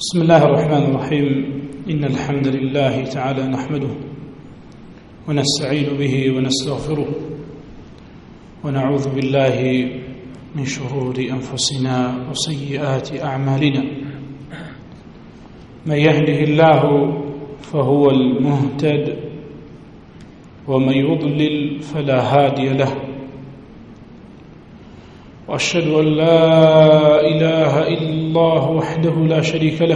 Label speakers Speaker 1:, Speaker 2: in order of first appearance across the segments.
Speaker 1: بسم الله الرحمن الرحيم. إن الحمد لله تعالى نحمده ونستعين به ونستغفره ونعوذ بالله من شرور أنفسنا وسيئات أعمالنا. من يهده الله فهو المهتد ومن يضلل فلا هادي له، وأشهد أن لا إله إلا الله وحده لا شريك له،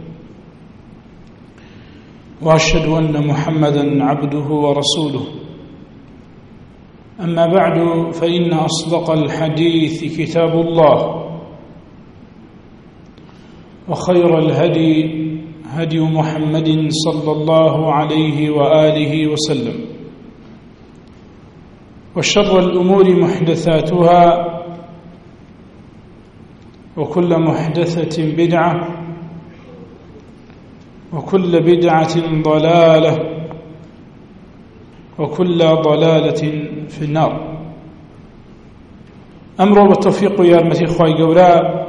Speaker 1: وأشهد أن محمدا عبده ورسوله. أما بعد، فإن أصدق الحديث كتاب الله، وخير الهدي هدي محمد صلى الله عليه وآله وسلم، وشر الأمور محدثاتها، وكل محدثة بدعة، وكل بدعة ضلالة، وكل ضلالة في النار. أمر بالتوفيق يا أمتي خواهي قولاء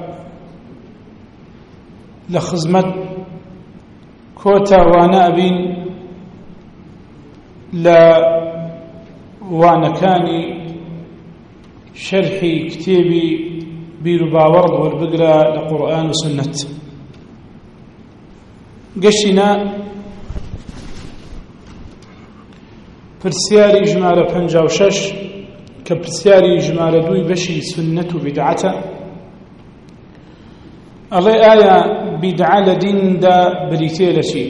Speaker 1: لخزمت كوتا ونابين لا وانكاني شرحي كتابي بيرو باورد والبقرة لقرآن وسنة. قشنا برسياري جمال بنجا وشش كبرسياري جمال دوي بشي سنة بدعة. الله آية بدعة لدين دا بريتيلة شي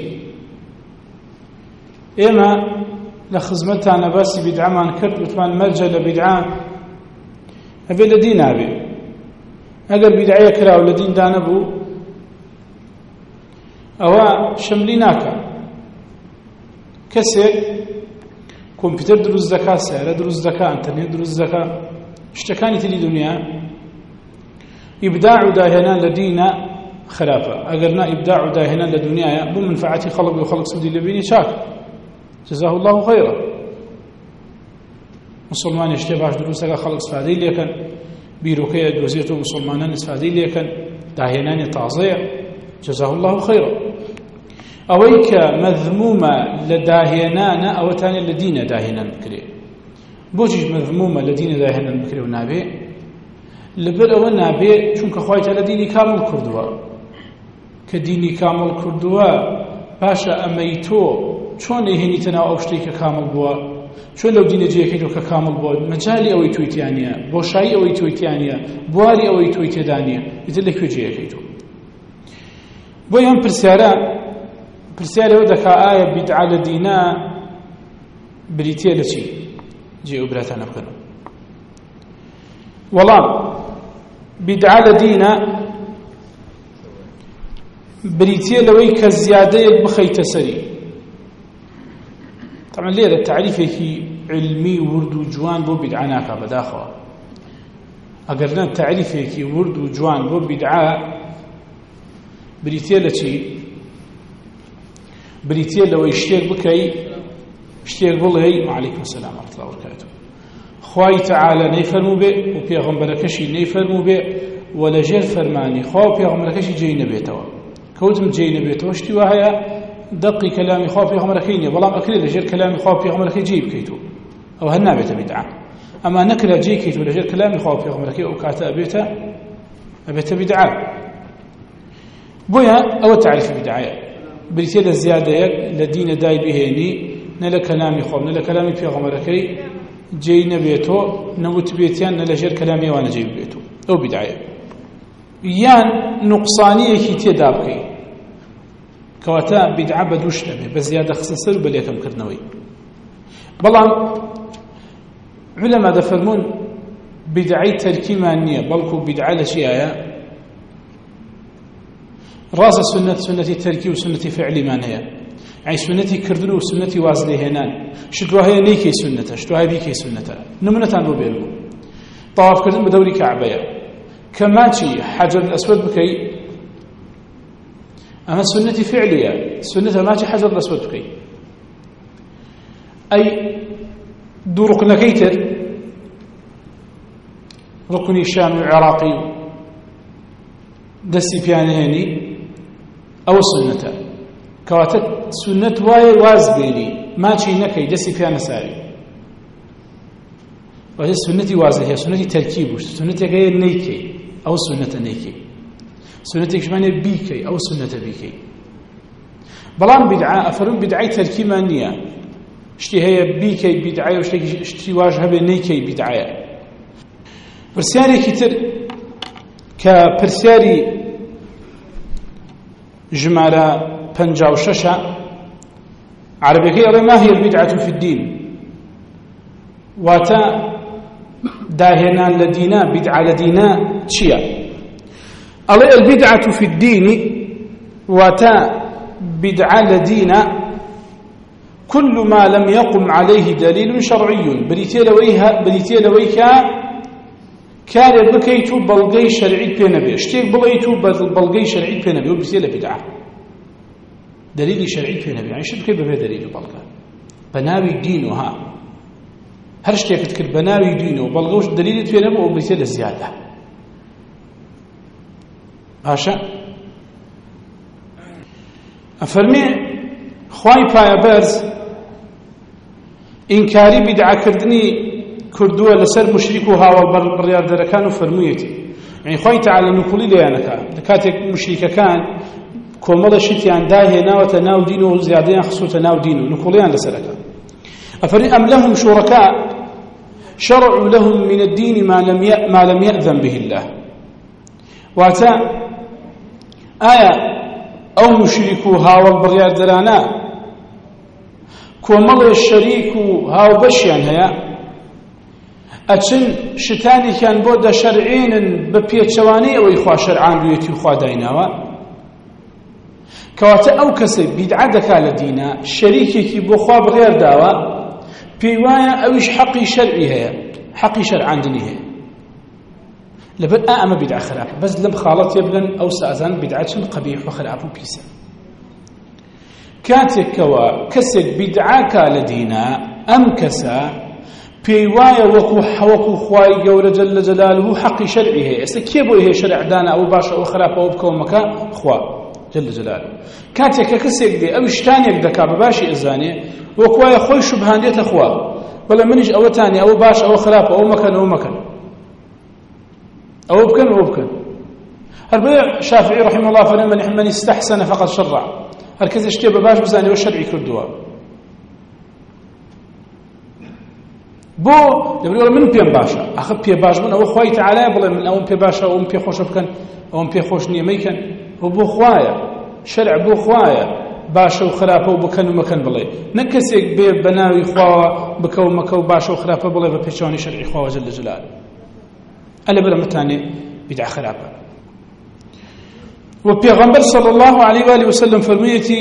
Speaker 1: إما لخزمتها نباسي بدعة ما نكرت وثمان مرجع لبدعة أبي لدين أبي أقل بدعية كراو لدين دانبو أو شمليناك كسر كمبيوتر دروز ذكاء، سيارة دروز ذكاء، انترنت دروز ذكاء، اشتكاني تلي دنيا إبداع داهنا لدينا خلافة. أقلنا إبداع داهنا لدنيا بمنفعة خلق وخلق سودي لبيني شاك جزاه الله خيرا. مسلمان اشتباش دروسك خلق سفادي لكن بيروكي دوزيته مسلمانان استفادي لكن داهنان تعظيع جزاه الله خيرا. أويك مذمومة لداهنان أو تاني لدين داهنان بكري بوجيش مذمومة لدين داهنان بكري ونابي لبر أو النابي شونك خوايت لديني كامل كردوا كديني كامل كردوا باشا أميتو شون يهني تناو أوشتيك كامل بوا شو لو دين جيكيتو ككامل بود مجالي أو يتويتيانيا بوشاي أو يتويتيانيا بواري أو يتويتيدانيا يتلك جيكيتو بويهم برسالة ودك آية بدعة لدينا بريتيا لشي جي أبراتنا بكنا والله بدعة لدينا بريتيا لويك الزيادة بخيت سري. طبعا ليه التعريف علمي ورد وجوان بو بدعناك بداخل أقرنا التعريف ورد وجوان بو بدعاء بريتيا لشي بريتيا لو يشتيك بكي اشتيك بالله وعليكم السلام ورحمة الله وبركاته. خواهي تعالى نيفرمو بي وبيغمبركشي نيفرمو بي ولا جير فرماني خواه بيغمبركشي جاي نبيتوا كوتم جاي نبيتوا اشتوا هيا دقي كلامي خواه بيغمبركيني بلام أكري لجير كلامي خواه بيغمبركي جيب كيتو أو هالنابت بدعة. أما نكرا جي كيتو لجير كلامي خواه بيغمبركي وكاتا أبيتا بدعة. بويا أو تعرف بدعة بريتيا الزيادة لدين داي بهيني نلا كلامي خواه نلا كلامي بيغمبركي جي نبيتو نموت بيتيان نلا جير كلامي وانا جيب بيتو أو بدعة يان نقصانية كيتيا دابكي كواتا بدعة بدوش نبي بزيادة خصيصر بليكم كرنوي. بلان علماء دفرمون بدعي تركي مانية بلكو بدعة لشيء راس سنة تركي وسنة فعلي مانية يعني سنة كردنو وسنة وازلي هنان شتوها هي نيكي سنة شتوها بيكي سنة نمنة بو بيلو طواف كردن بدوري كعبية كماتي حجر الأسود بكي أما السنة فعلية سنة ماشي حجر الأسود بكي أي دو ركن كيتر ركن الشام العراقي دسي بيانهني أو السنة كواتت سنة واي واز بيني ما شي نكي دسي فيها نساري وهي السنة وازه هي سنة تركيب سنة غير نيكي أو سنة نيكي سنة كشمانة بيكي أو سنة بيكي بلان بدعاء أفرم بدعاء تركيب مانية اشتي هي بيكي بدعاء واشتي واجهة بنيكي بدعاء برسياري كتر كبرسياري جمالة بنجا وششة عربيكي ما هي البدعة في الدين واتا داهنا لدينا بدعة لدينا تشيا على البدعة في الدين واتا بدعة لدينا كل ما لم يقم عليه دليل شرعي بريتي لويها كان بكيتو بلغي شرعي بينبي اشتيك بلغيتو بلغي شرعي بينبي وبريتي لبدعة دليل شرعي بينبي يعني شو بكي ببي دليل بلغة بناوي دينها هر شتێک کرد بە ناوی دینە و بەڵگەوش دلیلی توێ نەبوو ئەو بریتێ لە زیادە باشە ئەفەرمێ خوای پایەبەرز ئینکاری بیدعەکردنی کردووە لەسەر مشریک و هاوڵبڕیاردەرەکان و فەرموویەتی یعنی خوای تەعالە نوکوڵی لێیانەکا لە کاتێک مشریکەکان کۆمەڵە شتیان داهێناوەتە ناو دین و زیادەیان خسووتە ناو دین و نوکوڵیان لەسەرەکە أفرئ أم لهم شركاء شرعوا لهم من الدين ما لم يأذن به الله واتا آية أو مشركوها والبريار درانا كومل الشريك هاو بشيان هيا أتشن شتاني كان بود شرعين ببيتشواني أو إخوة شرعان بيتي إخوة دايناوا كواتا أو كسب بدعدك على دينا شريكي بخوا بريار داوا بيوايا أوش حقي شرعي هي حقي شرع عندني هي لبن أما بدعة خراب بس لم خالط يبلن أو سأزان بدعة قبيح وخراب وبيسا كاتك كوا كسد بدعة لدينا أم كسا بيوايا وكو خواي جور جل جلاله حقي شرعي هي استكيبوا هي شرع دانا أو باشا أو خراب أو بكو مكا خوا جل جلاله كاتك كسد دي أو شتانيك دكا بباشي إزاني وكوايا خوي شبهان ديت أخوا ولا منج أو تاني أو باش أو خلاف أو مكان أو مكان أو بكن أو بكن البيع الشافعي رحمه الله فمن استحسن فقد شرع هركز اشتي باش بزاني والشرعي كردوا بو يقول من بيان باشا أخذ بيان باش من أو خوي تعالى بلا من أو بيان باشا أو بيان خوش بكن أو بيان خوش نيميكن وبو خوايا شرع بو خوايا باشا وخرافه وبكن ومكان بلاي نكسيك بناوي خوا بكو مكو باشا وخرافه بلاي ببيشوني شرعي خوا جل جلاله ألا بلا متاني بدع خرافه وبيغمبر صلى الله عليه وآله وسلم فرميتي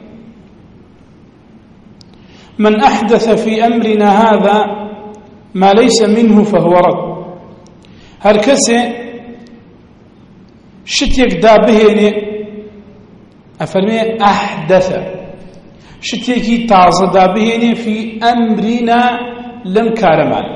Speaker 1: من أحدث في أمرنا هذا ما ليس منه فهو رد هركسي شتيك دابهيني أفرمي أحدث شتيكي تازة دابهيني في أمرنا لم كارمانا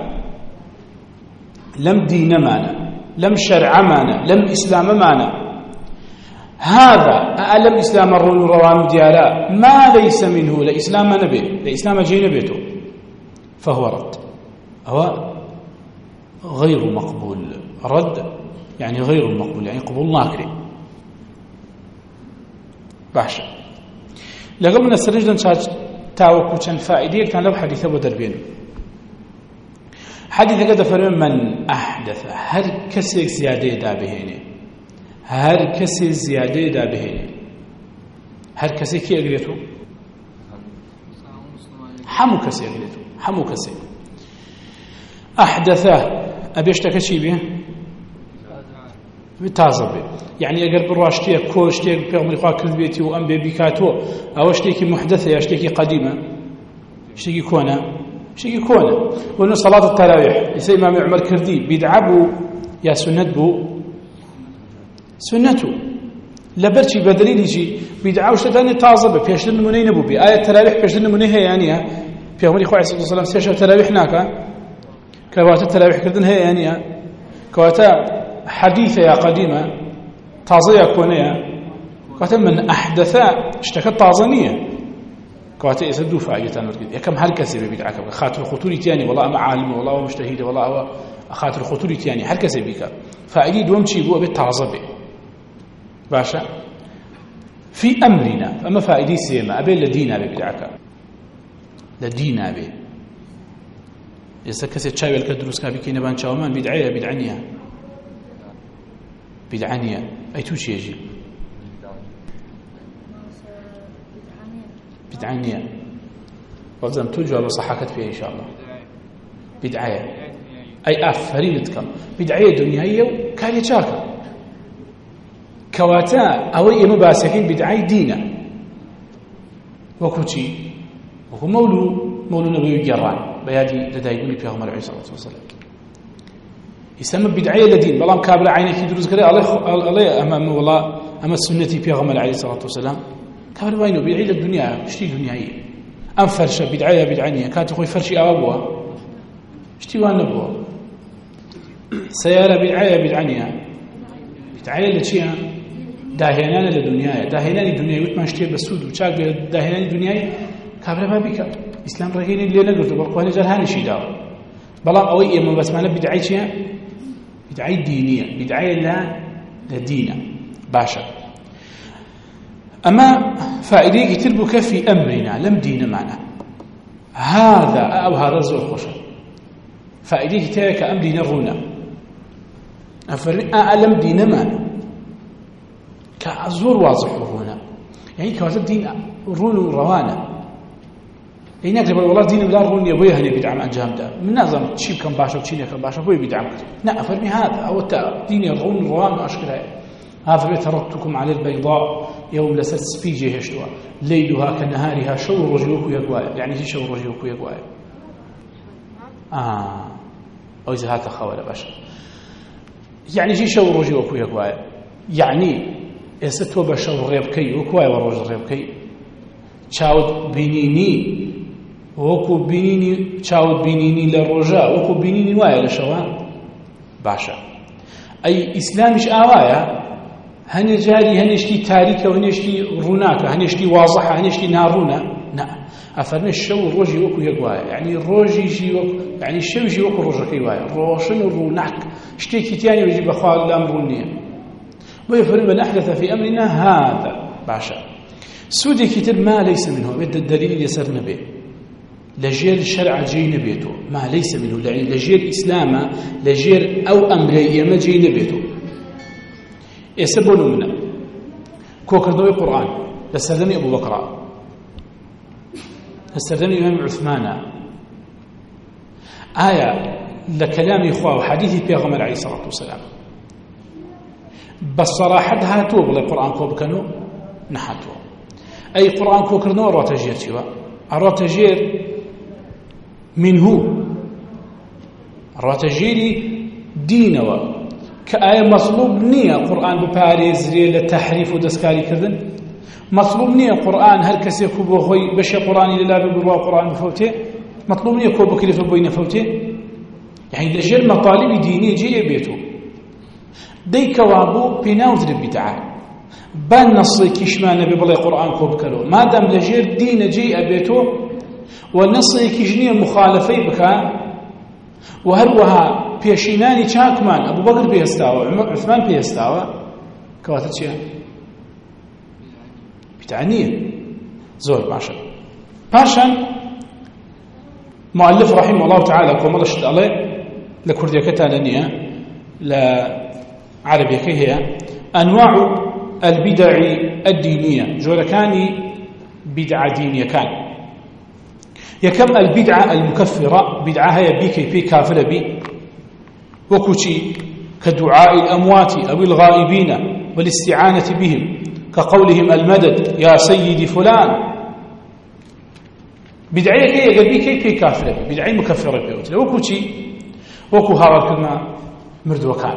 Speaker 1: لم دين مانا لم شرع مانا لم إسلام مانا هذا ألم إسلام الروان ديالا ما ليس منه لإسلام نبي لإسلام جين بيته فهو رد هو غير مقبول رد يعني غير مقبول يعني قبول ناكري باشا لقد من السرجدن تاوكو كان فائدة كان لو حديثه بدربين حديث قد فرم من أحدث هر كسي زيادة دابهيني هر كسي زيادة دابهيني هر كسي كي أقريته حمو كسي أقريته حمو كسي أحدثه أبيشتك شي بيه تازه بێ یعنی ئەگەر بڕوا شتێک کۆ شتێک پێغەمبەری خوا کرد بێتی و ئەم بێ بیکاتۆ ئەوە شتێکی محدەثە یا شتێکی قەدیمە شتێکی کۆنە وەنو سەڵات التەراویح ئیسا ئیمامی عومەر کردی بیدعە بوو یا سنەت بوو سنەت لەبەرچی بە دەلیلیی بیدعە و شتەکانی تازە بێ پێشتر نمونەی نەبوو بێ ئایا تەراویح پێشتر نمونەی هەیە یان نییە پێغەمبەری خوا عەلەیهی سەلام سێ شەو تەراویح ناکات کەواتە تەراویحکردن هەیە یان نییە کەواتە حديثة يا قديمة تازية كونية وقت من أحدث اشتكت طازنية كواتي يسدوا فائدة نرجع كم هل كسب بدعك خاطر خطوري تاني والله ما عالم والله مجتهد والله خاطر خطوري تاني هل كسب بك فائدة دوم شيء بو بالتعصب باشا في أمرنا أما فائدة سيما أبي لدينا بدعك لدينا به يسكت شاي والكدروس كابي كي نبان شاومان بدعانية أي توشي يجي بدعانية وزم توجه بصحاكت فيها إن شاء الله بدعاية أي أفريدكم بدعاية دنياية كان يتشاكل كواتا أوي مباسكين بدعاية دينا وكوتي وهو مولو نبي جران بيادي لدايقوني في أغمر عليه الصلاة والسلام يسمى بدعاية لدين بلام كابل عينك يدرس كده الله أمام والله أما السنة في أغمر عليه الصلاة والسلام كابل باينو بدعاية الدنيا اشتي دنياية أم فرشة بدعانية كانت أخوي فرشي أبوها اشتي وانبوها سيارة بدعانية لتشيها داهنان لدنياية داهنان الدنيا ويت ما اشتي بسود وشاق داهنان الدنيا كابل ما بك إسلام رغيني اللي نقلته بقوة نجال هاني شي داو بلام أوي إما بس معنا بدعاية دينية بدعاية لا لدينا باشا أما فائدة تربك في أمرنا لم دين معنا هذا أو هذا الزور خوشا فائدة تارك أمرنا الرونا ألم دين معنا كأزور واضح الرونا يعني كواتب دين رون روانا يعني نقدر والله دين بلا رون يبويه هني بدعم أنجام ده من نظام تشيب كم باشا وتشيني كم باشا بوي بدعم لا فرمي هذا أو دين الرون روان أشكلها هذا تركتكم على البيضاء يوم لست سبيجي هشتوا ليلها كنهارها شو رجلوك يقوايا يعني شي شو رجلوك يقوايا أو إذا هات خوالة باشا يعني شي شو رجلوك يقوايا يعني يستوى بشو ريبكي وكوايا ورجل ريبكي تشاود بينيني وكو بينيني تشاود بينيني للرجاء وكو بينيني وايا لشوا باشا أي إسلامش آوايا هني جاري هنيشتي تاريكه وهنيشتي روناكه هنيشتي واضحه هنيشتي نارونه لا افرمي الشو روجي وكو يقوايا يعني الروجي جي يعني الشو جي وكو روجي وايا روشن روناك اشتيكي تاني ويجي بخال الامرونيه ويفرم من احدث في امرنا هذا باشا سودي كتب ما ليس منه بد الدليل يسرنا به لجير الشرع جينا بيته ما ليس منه لجير اسلام لجير او امريه ما جينا بيته يسبون منا كوكردوي قرآن لسردني أبو بكر لسردني إمام عثمان آية لكلام إخوة وحديث بيغمر عليه الصلاة والسلام بس صراحة هاتوا بالقرآن كوبكنو نحاتوا أي قرآن كوكردوي رواتجير شوا رواتجير منه رواتجيري دينوا كآية مطلوب نية قرآن بباريز للتحريف ودسكاري كردن مطلوب نية قرآن هل كسي كوبو خوي بشي قرآن لله ببروا قرآن بفوته مطلوب نية كوبو كليف بوين فوته يعني لجل مطالب دينية جي بيته دي كوابو بيناوز البدعة بان نصي كيشمان نبي بلاي قرآن كوبكلو ما دام لجل دين جي بيته والنصي كيجنية مخالفي بكا وهروها بيشيناني چاكمان أبو بكر بيستاوى عثمان بيستاوى كواتت شيئا بتعنيه زور باشا مؤلف رحمه الله تعالى كما الله شد عليه لكردية كتانانية لعربية كهي أنواع البدع الدينية جوركاني بدعة دينية كان يكم البدعة المكفرة بدعة هي بي كافرة بي وكوشي كدعاء الأموات أو الغائبين والاستعانة بهم كقولهم المدد يا سيدي فلان بدعية كي يقبي كي كافرة بدعية مكفرة بي وكوشي وكو هذا كلمة مرد وكان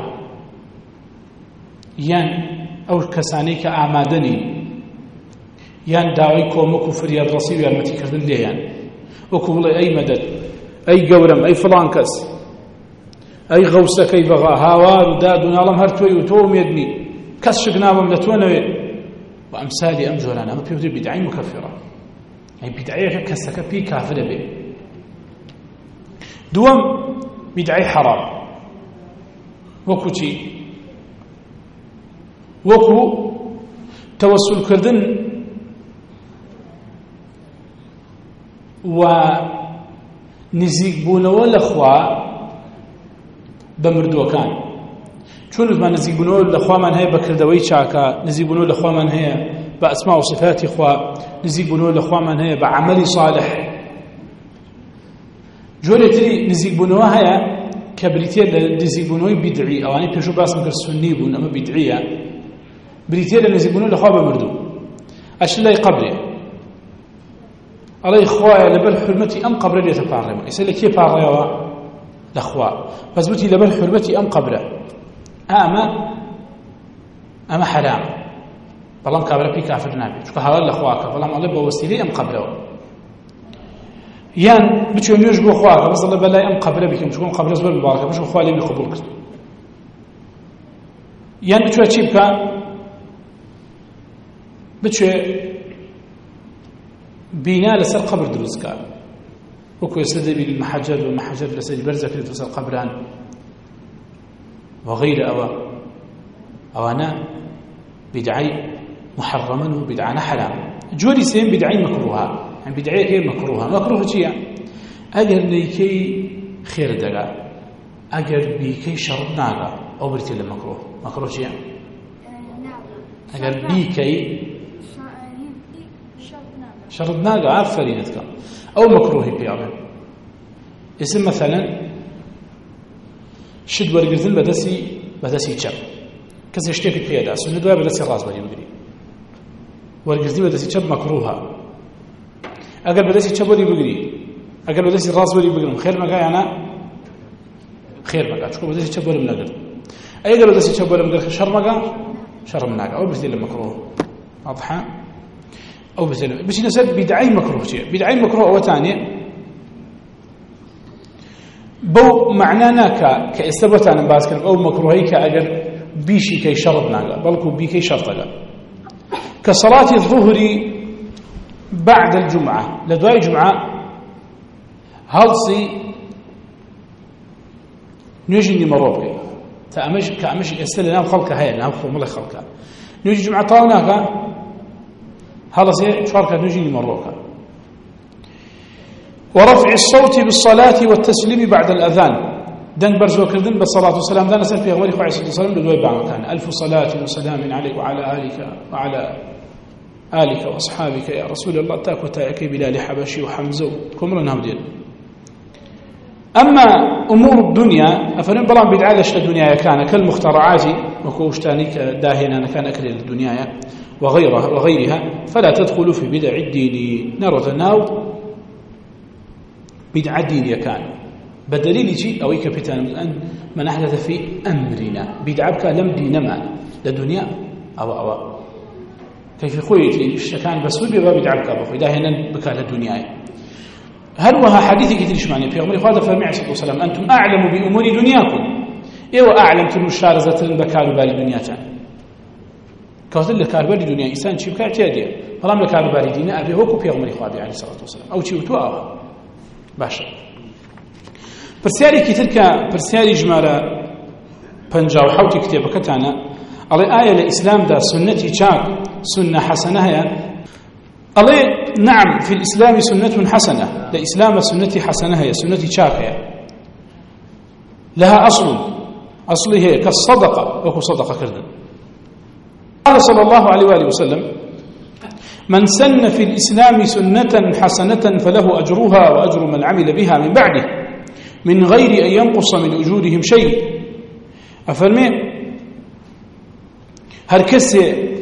Speaker 1: يان أو كسانيك أعمادني يان داوي كومكو فرياد رصيب يا المتي كردن ليان وكو أي مدد أي قورم أي فلان كس أي غوسة كي بغا هاوار وداد ونالم هرتوي وتوم يدني كس شقنابم لتونوي وأمثال أم جولانا أما بيوتي بدعي مكفرة يعني بدعية كسك بي كافر به دوم بدعي حرام وكو شي وكو توسل كردن ونزيق بونو لخوا بمردوكان چون ما نزيق بونو لخوا من هي بكردوي چاكا نزيق بونو لخوا من هي بأسماء وصفات خوا نزيق بونو لخوا من هي بعمل صالح جوريتري نزيق بونو هيا كبريتيا نزيق بونو بدعي اواني بيشو باسم كر سني بون اما بدعيه بريتيا نزيق بونو لخوا بمردو اش لا قبري علي خوايا لبل حرمتي ام قبر لي تفارم يسال كيف فاروا الاخوا فزبتي لبل حرمتي ام قبره اما حرام بلام كابر بي كافر نبي شو حلال الاخواك بلام الله بوسيلي ام قبره يان بچو نيوش بو خواك بس الله بلا ام قبره بكم شكون قبر زبر مبارك باش خوا لي قبول كرت يان بچو تشيبكا بچو بنا لسر قبر دروزكا وكو يستدبي المحجر والمحجر لسر برزك لسر قبران وغير أوانا بدعي محرما وبدعانا حرام جوري سين بدعي مكروها يعني بدعي كي مكروها مكروه شيء أجر ليكي خير دقا أجر بيكي شر ناقا أو برتي المكروه مكروه شيء أجر بيكي شر ناقا عفرينتك أو مكروه بيعمل اسم مثلا شد ورقرتن بدسي چپ کسی اشتیاقی پیدا سنت دوای بدسي راز بری بگیری ورقرتن بدسي چپ مکروها اگر بدسي چپ بری بگیری اگر بدسي راز بری بگیرم خیر مگا یعنی خیر مگا چکو بدسي چپ برم نگر اگر بدسي چپ برم نگر شر مگا شر مناگا او بسیل مکروه واضحه او بسیل بس نسد بدعي مكروه شيء بدعي مكروه او ثاني بو معنانا كاستبت عن باسكن او مكروهي كاجر بيشي كي شرط ناقا بلكو بيكي شرطا كصلاة الظهر بعد الجمعة لدواي جمعة هلصي نيجي نمروبي كأمش يستل نام خلقها هي نام خلق خلقها نيجي جمعة طاوناكا هلصي شاركة نيجي نمروبي ورفع الصوت بالصلاة والتسليم بعد الأذان دن برزو كردن بالصلاة والسلام دان سن في غير عليه الصلاة والسلام لدوي بعد كان ألف صلاة وسلام عليك وعلى آلك وأصحابك يا رسول الله تاكو تاكي بلال حبشي وحمزة كمرنا هودين أما أمور الدنيا أفنن بلان بدعالش الدنيا كان كالمخترعات وكوشتانيك داهنا كان أكل الدنيا وغيرها فلا تدخلوا في بدع الدين نرى تناو بدعة دينية كان بدليل شيء أو كابتن من أحدث في أمرنا بدعة لم دين ما لدنيا أو كيف خويتي الشكان بس بيبقى بدعة كابو إذا هنا بكى للدنيا هل وها حديث كثير شمعني في عمر خالد فمع صلى الله عليه وسلم أنتم أعلم بأمور دنياكم إيوه أعلم في المشارزة بكالو بالدنيا تان كوثل لكاربال الدنيا إنسان شيء كاعتيادية فلام لكاربال بالدنيا أبي هوكو في عمر خالد عليه الصلاة والسلام أو شيء وتواه باشا برسياري كتلك برسياري جمالة بنجاو حوتي كتابكتانا على آية الإسلام دا سنتي شاك سنة حسنة هي على نعم في الإسلام سنة حسنة لإسلام سنتي حسنة هي سنتي شاك هي لها أصل هي كالصدقة وكو صدقة كردن قال صلى الله عليه وآله وسلم من سن في الإسلام سنة حسنة فله أجرها وأجر من عمل بها من بعده من غير أن ينقص من أجورهم شيء أفرمي هركسي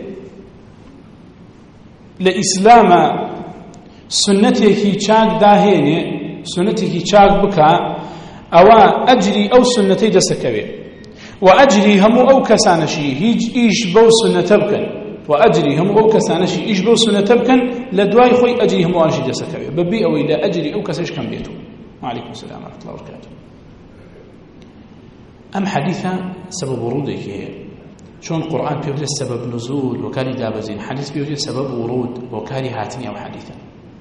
Speaker 1: لإسلام سنتي شاك داهيني سنتي شاك بكا أو أجري أو سنتي دسكبي وأجري هم أو كسانشي إيش بو سنة بكن وأجري هم أو كسانشي إيش بو سنة بكن لدواي خوي أجري هم وانشي دسكبي ببي أو إلى أجري أو كسيش كم بيتو وعليكم السلام ورحمة الله وبركاته أم حديثة سبب ورودك شون قرآن بيوجد سبب نزول وكان دابزين حديث بيوجد سبب ورود وكان هاتني أو حديثا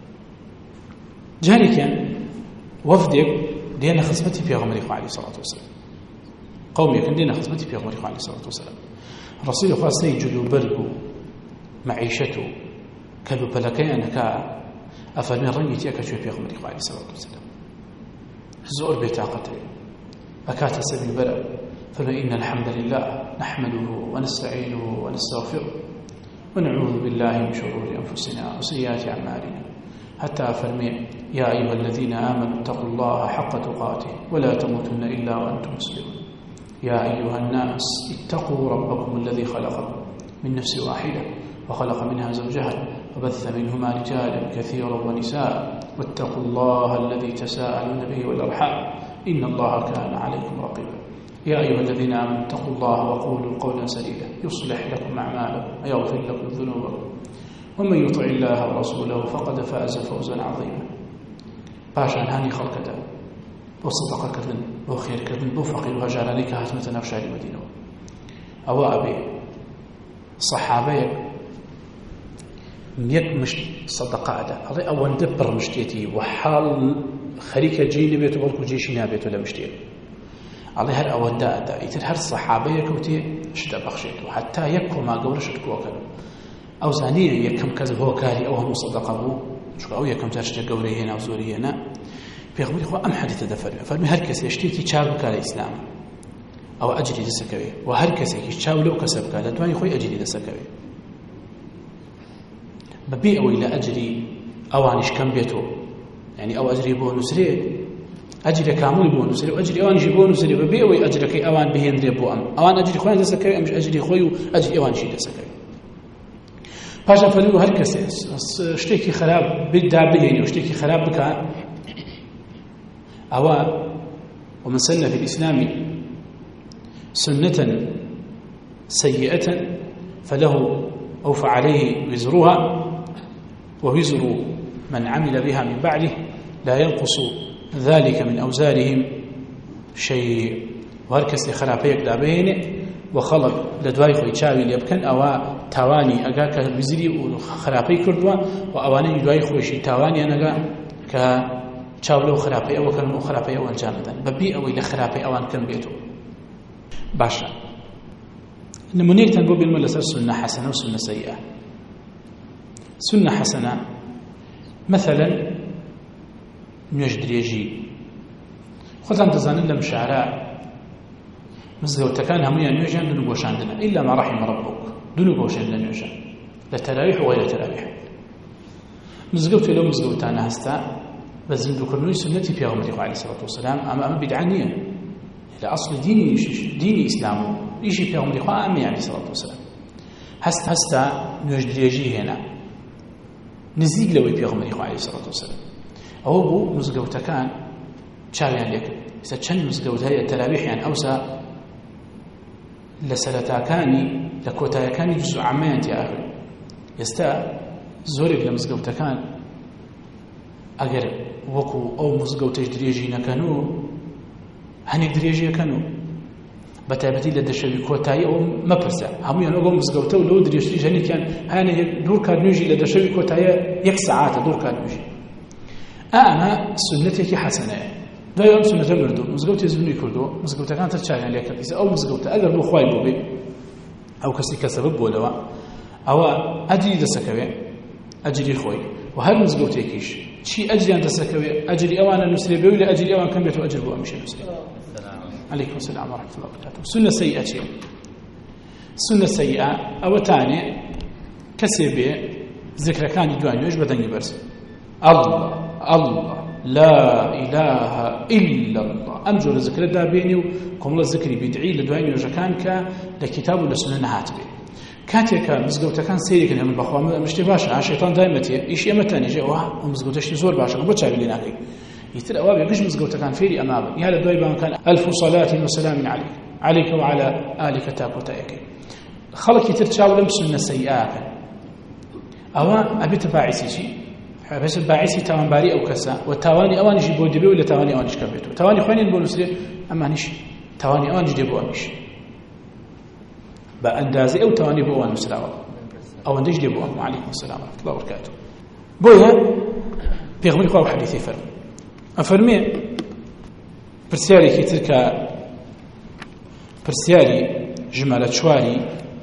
Speaker 1: جاني كان وفدك دينا خصمتي في غمريخ عليه الصلاة والسلام قومي كان دينا خصمتي في غمريخ عليه الصلاة والسلام رسول الله سيجد برق معيشته كلب بلكي أنك أفرمي رميتي أكشف في غمريخ عليه الصلاة والسلام زور بطاقته أكات سبيل البلد فإن الحمد لله نحمده ونستعينه ونستغفره ونعوذ بالله من شرور أنفسنا وسيئات أعمالنا حتى أفرمي يا أيها الذين آمنوا اتقوا الله حق تقاته ولا تموتن إلا وأنتم مسلمون يا أيها الناس اتقوا ربكم الذي خلقكم من نفس واحدة وخلق منها زوجها وبث منهما رجالا كثيرا ونساء واتقوا الله الذي تساءلون به والأرحام إن الله كان عليكم رقيبا يا أيها الذين آمنوا اتقوا الله وقولوا قولا سديدا يصلح لكم أعمالكم ويغفر لكم ذنوبكم ومن يطع الله ورسوله فقد فاز فوزا عظيما باشان هاني خلقته وصدق كذن وخير كذن وفقير وهجر عليك هاتمة نفشار المدينة أو أبي صحابي يك مش صدقة هذا هذا أول دبر مشتيتي وحال خريكة جيني بيته بلكو جيشي نابيته لمشتيه عليه هر أول دا يتر هر صحابي كوتي شد بخشيته حتى يكو ما قولش تكوكل أو زانية يكم كذب هو كاري أو هم صدقه بو شو أو يكم ترشت قولي هنا وزوري هنا في غمري خو أم حديث دفر فرمي هر كسي اشتيتي تشابك على الإسلام أو أجري دسكوي وهر كسي يشاو لو كسبك على دواني خوي أجري دسكوي ببيع إلى أجري أوانش كم بيته يعني أو أجري بونسري أجري كامل بونسري وأجري أوانش بونسري ببيع أجرك أوان بهين دري بو أم أوان أجري خوي دسكوي أمش أجري خوي أجري أوانش دسكوي باشا فلو هر كسي اشتكي خراب بدا بهين واشتكي خراب بك أو ومن سن في الإسلام سنة سيئة فله أو فعليه وزرها ووزر من عمل بها من بعده لا ينقص ذلك من أوزارهم شيء وهركس خرابيك دابين وخلق لدواي خوي تشاوي ليبكن أو تواني أجاك بزري وخرابي كردوا وأواني دواي خوي شي تواني أنا ك تشاولو خرابي أو كانوا خرابي أو الجامدان ببيع أو إلى خرابي أو أن كان بيته باشا نمونيك تنبو بالملسر سنة حسنة وسنة سيئة سنة حسنة مثلا نجد ريجي خذ أنت زانين لم شعراء مزدو تكان هميا نيوجان دونو بوشاندنا إلا ما رحم ربك دونو بوشاندنا نيوجان لا تراويح ولا تراويح مزقوت لو مزقوت أنا هستا بزندو كرنوي سنتي في غمريق عليه الصلاة والسلام أما بدعانية لا أصل ديني إسلامه يجي في غمريق أمي عليه الصلاة والسلام هستا نيوجد ريجي هنا نزيق لوي في غمريق عليه الصلاة والسلام أو بو مزقوت كان شاويان لك إذا كان مزقوت هي التلابيح يعني أوسا لسلتاكاني لكوتاكاني جزء عمان يا أخي يستا زورك لمزقوتكان أجر وكو أو مزقوتش دريجي نكانو هني دريجي كانوا بتابتي لدشوي كوتاي أو ما برسا هم يعني أقوم مزقوته ولو دريجي جاني كان هني دور كارنوجي لدشوي كوتاي يك ساعات دور كارنوجي أنا سنتي حسنة ده يوم سنة مردو مزقوتي زبني كردو مزقوته كانت تشاي يعني لك أو مزقوته أجر بو خواي بوبي أو كسي كسبب ولا أو أجري دسكوي أجري خوي وهل مزقوتي كيش شيء أجري أنت سكوي أجري أوانا نسري بيولي أجري أوان كم بيتو أجر بو أمشي نسري عليكم السلام ورحمة الله وبركاته سنة سيئة شيء سنة سيئة أو تاني كسبه ذكر كان جواني وإيش بدني برس الله لا إله إلا الله أمجر ذكر دا بيني وكم الله ذكري بدعي لدواني وجكان لكتاب ولا سنة هاتبه كاتيك مزقوتا كان سيري كان من بخوا مشتي باشا الشيطان دائمتي ايش يمتاني جاء واه مزقوتاش زور باشا بوتشا بليناكي يتر اوابي قش مزقوتا كان فيري امام يا لدوي بان كان الف صلاه وسلام عليك وعلى اليك تاكوتايك خلق يتر تشاول سنه سيئات او ابي تباعسي شي بس باعسي تمام باري او كسا وتواني اوان جيبو دبي ولا تواني اوان كبيتو تواني خوين بونسري اما نيش تواني اوان جيبو امش بأندازي أو تواني بأوان مسلاوة أو أندج لي بأوان. وعليكم السلام ورحمة الله وبركاته. بويا بيغمري خواه حديثي فرم أفرمي برسياري كي تلك برسياري جمالة شواري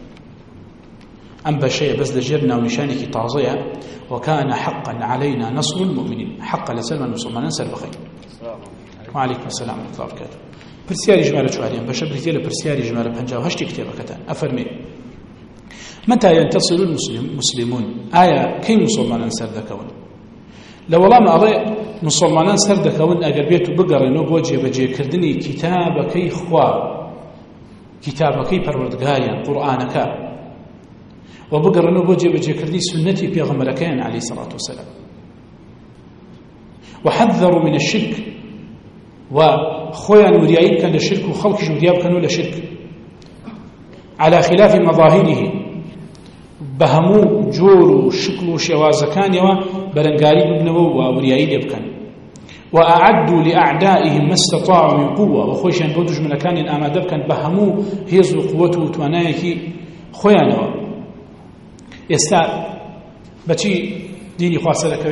Speaker 1: أم بشيء بس لجرنا ونشانك تعظيها وكان حقا علينا نصر المؤمنين حقا لسلم المسلمان ننسى البخير. وعليكم السلام ورحمة الله وبركاته. برسياري جمالة شواري أم بشيء بريتيا لبرسياري جمالة بهنجاو هشتي كتابكتان أفرمي متى ينتصر المسلمون آية كي مسلمان سر دكون لو والله ما أضيء مسلمان سر دكون أقربيته بقرنو بوجه بجي كردني كتابكي خوا كتابكي پروردگاريان قرآنك وبقرنو بوجه بجي كردني سنتي بيغمركين عليه الصلاة والسلام وحذروا من الشرك وخويا وريايب كان للشرك وخلق جودياب كانوا للشرك على خلاف مظاهره بهمو جور شكل شوازكان وبرنغاري ببنو ووريايب يبكن وأعدوا لأعدائهم ما استطاعوا من قوة وخوشان بودج من كان آمادة كان بهمو هيز قوته وتوانايك خويانوا يستا بچي ديني خاصة لك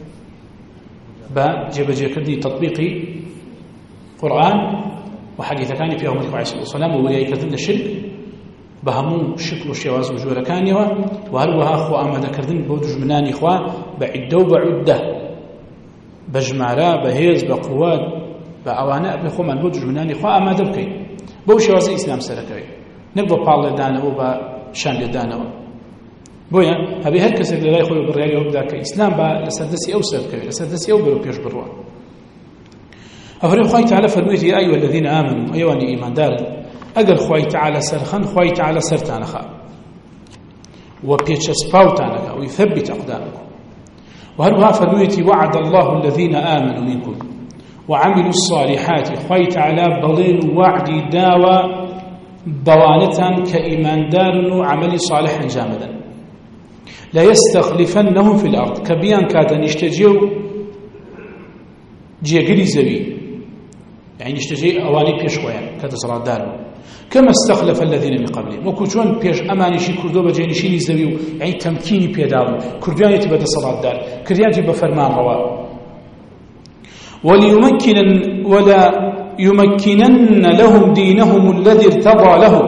Speaker 1: بجيب كردي تطبيقي قرآن وحديث كان في يوم عليه الصلاة والسلام ووريايب كردن الشرك بهمو شكل الشواز وجوه كانوا وهروها أخو آمادة كردن بودج مناني إخوة بعدة وبعدة بجمارة بهيز بقوات بأواناء بخو من بودج مناني إخوة آمادة بكي بو شواز الإسلام سركوي نقبل بالله دانا وبشان لدانا بويا هبي هالكسر اللي لا يخوي بالريال وبدا كإسلام لسدسي أو سركوي لسدسي أو برو بيش بروا أفريق خواهي تعالى فرميت يا أيها الذين آمنوا أيواني إيمان دار أجر خواهي تعالى سرخن خواهي تعالى سرتانخا وبيتش سباوتانخا ويثبت أقدامكم وهلها فرميتي وعد الله الذين آمنوا منكم وعملوا الصالحات خواهي تعالى بلين وعدي داوى بوانتان كإيمان دار وعمل صالحا جامدا لا يستخلفنهم في الأرض كبيان كادن يشتجيو جيقري زوي يعني يشتجي أواني بيشوين كذا صلاة دار كما استخلف الذين من قبلهم وكوشون بيش أماني شي كردو بجيني شيني زويو يعني تمكيني بيداو كرديان يتبدا صلاة دار كرديان يتبدا فرمان روا ولا يمكنن لهم دينهم الذي ارتضى لهم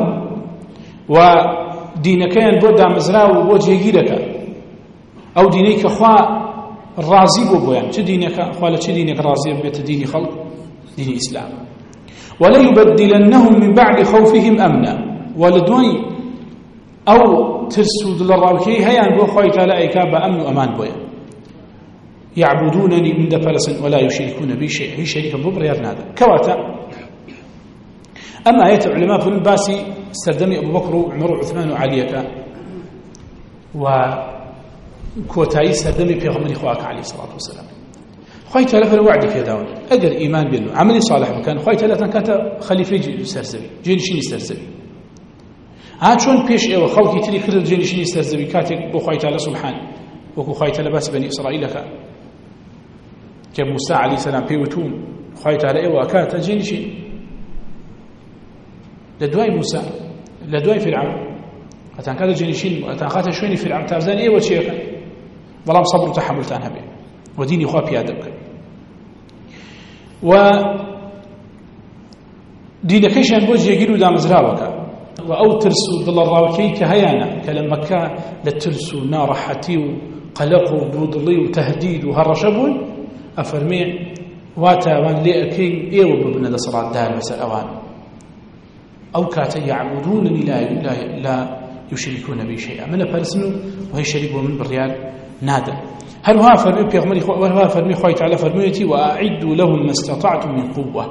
Speaker 1: ودينكين بودا مزراو وجهيرك أو دينيك أخوة الرازي بوبويان چه دينك أخوة چه دينك رازي بيت ديني خلق دين الإسلام ولا يبدلنهم من بعد خوفهم أمنا ولدوي أو ترسود للراوكي هيا نقول خوي تعالى إيكاب أمن وأمان بويا يعبدونني من دفلس ولا يشركون بي شيء هي شريك ببريار نادا كواتا أما آية علماء بن باسي استردمي أبو بكر وعمر وعثمان وعليك وكوتاي استردمي في غمر إخواك عليه الصلاة والسلام خوي تعالى فالوعد في داون أجر إيمان بأنه عملي صالح مكان خوي تعالى كانت خليفة سرزبي جينشيني سرزبي هاد شون بيش إيوه خلقي تري كرد جينشيني سرزبي كاتك بو خوي تعالى سبحان وكو خوي تعالى باس بني إسرائيل كموسى عليه السلام بيوتون خوي تعالى إيوه كات جينشين لدواي موسى لدواي فرعون أتان كات جينشين أتان خات شويني فرعون تابزان إيوه شيء كان والله صبر وتحمل تانها وديني خواه بيادبك و دينكيشان بوجه يجيلو دا مزراوك وأو ترسو ضل الراوكي كهيانا كلمكا لترسو نار حتي وقلق وبوضلي وتهديد وهرشبون أفرمي واتا وان لأكي إيو ببنا دا صلاة دار مساء أوان أو كاتا يعبدونني لا يشركون بي شيئا من أبرسنو وهي شريك ومن بالريال نادى هل هو فرمي خوي تعالى فرميتي وأعدوا له ما استطعتم من قوة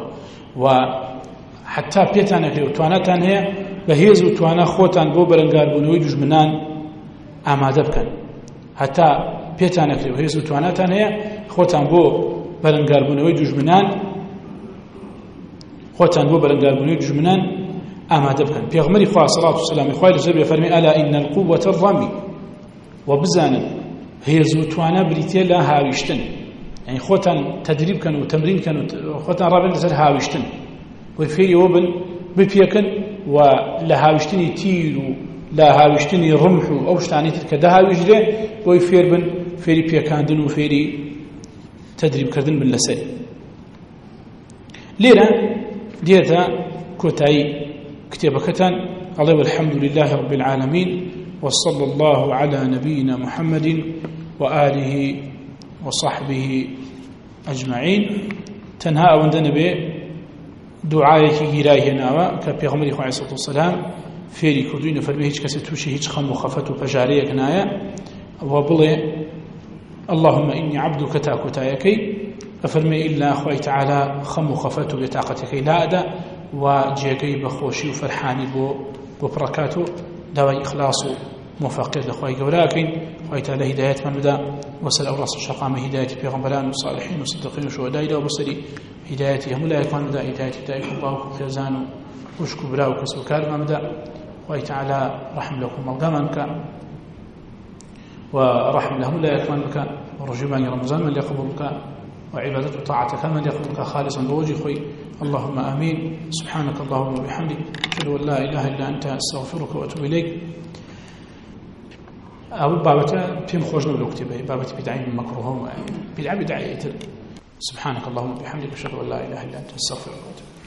Speaker 1: وحتى بيتانا كي وتواناتان هي بهيز وتوانا خوتان بو برنگار بونوي دجمنان آماده بكن حتى بيتانا كي وهيز وتواناتان هي خوتان بو برنگار بونوي دجمنان آماده بكن پیغمبر خواه صلى الله عليه وسلم خواه لجب فرمي ألا إن القوة الرمي وبزانا هي زوتوانا بريتيا لا هاويشتن يعني خوتان تدريب كانوا وتمرين كانوا خوتان رابط لسر هاويشتن وفي يوبن ببيكن ولا هاوشتني تير لا هاوشتني رمح أو شتاني تلك ده هاوجري ويفير بن فيري بيكاندن وفيري تدريب كردن باللسري ليرة ديتا كتاي كتابكتان الله والحمد لله رب العالمين وصلى الله على نبينا محمد وآله وصحبه أجمعين تنهى أوندنا به دعايك إلهي ناوى كبيغمري عليه الصلاة والسلام فيري كردين فرمي هيج كسي توشي هيج خم وخفت وفجاريك نايا وبلي اللهم إني عبدك تاكتايكي أفرمي إلا أخوي تعالى خم وخفت بطاقتك لا أدى وجيكي بخوشي وفرحاني ببركاته دواء إخلاص موفقية لأخوي قولاكين أخوي تعالى هداية من بدا وسل أوراس الشقامة هداية بيغمبران والصالحين والصدقين وشهداء إلى وبصري هدايتهم لا يكون بدا هداية الله خيزان وشكو براو كسوكار ما بدا أخوي تعالى رحم لكم ملقمانك ورحم لهم لا يكون بك ورجبان رمضان من يقبلك وعبادة طاعتك من يقبلك خالصا بوجه خوي اللهم آمين سبحانك اللهم وبحمدك أشهد أن لا إله إلا أنت أستغفرك وأتوب إليك أو بابته فيم خوجنا بالكتابة بابته بدعين مكروه بدعة بدعية سبحانك اللهم وبحمدك أشهد أن لا إله إلا أنت أستغفرك وأتوب إليك